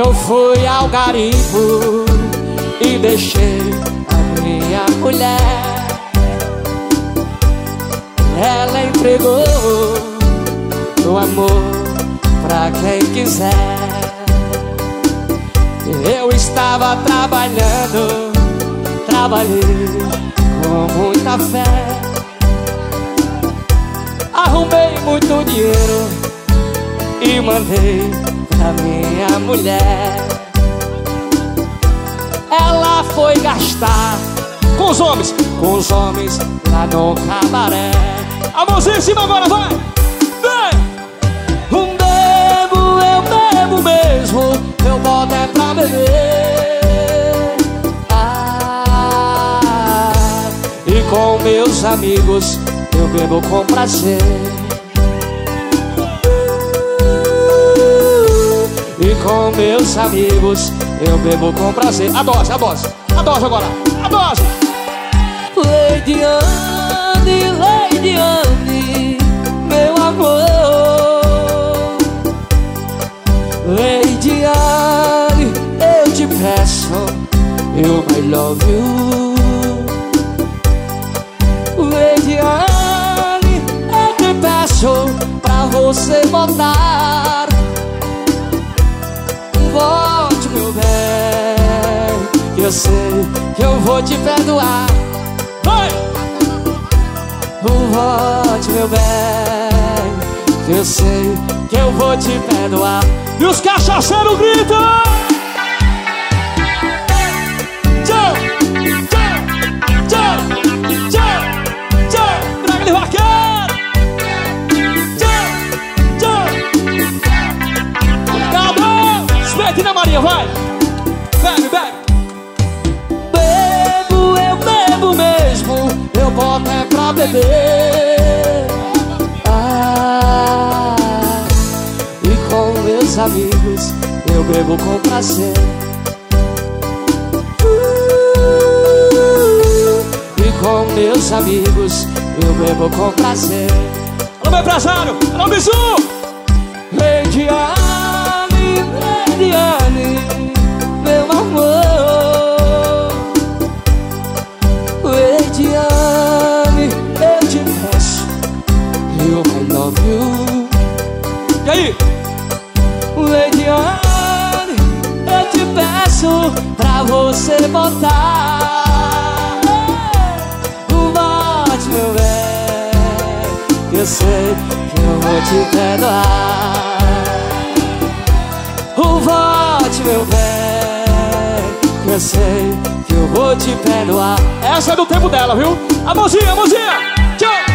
Eu fui ao garimpo e deixei a minha mulher. Ela entregou o amor pra quem quiser. Eu estava trabalhando, trabalhei com muita fé. Arrumei muito dinheiro e mandei pra minha mulher. Ela foi gastar com os homens lá no cabaré. A mãozinha em cima agora, vai! Vem! Eu bebo mesmo, eu boto é pra beber. E com meus amigos eu bebo com prazer. E com meus amigos eu bebo com prazer. A dose agora, a dose. Lady Anne, meu amor. Lady Anne, eu te peço, eu I love you. Lady Anne, eu te peço pra você voltar. Volte, meu bem, que eu sei que eu vou te perdoar. Vai! Volte, meu bem, que eu sei que eu vou te perdoar. E os cachaceiros gritam! Tchau! Draga de vaqueiro! Cadê? Espetina Maria, vai! Bebe! Eu bebo mesmo, eu boto é pra beber. E com meus amigos eu bebo com prazer. E com meus amigos eu bebo com prazer. Alô, meu empresário! Alô, bisu! Lady Anne, meu amor. Lady Anne, eu te peço, eu I love you. E aí? Lady Anne, eu te peço pra você voltar. Volte, meu bem, que eu sei que eu vou te perdoar. Volte, meu bem, que eu sei que eu vou te perdoar. Essa é do tempo dela, viu? A mãozinha! Tchau!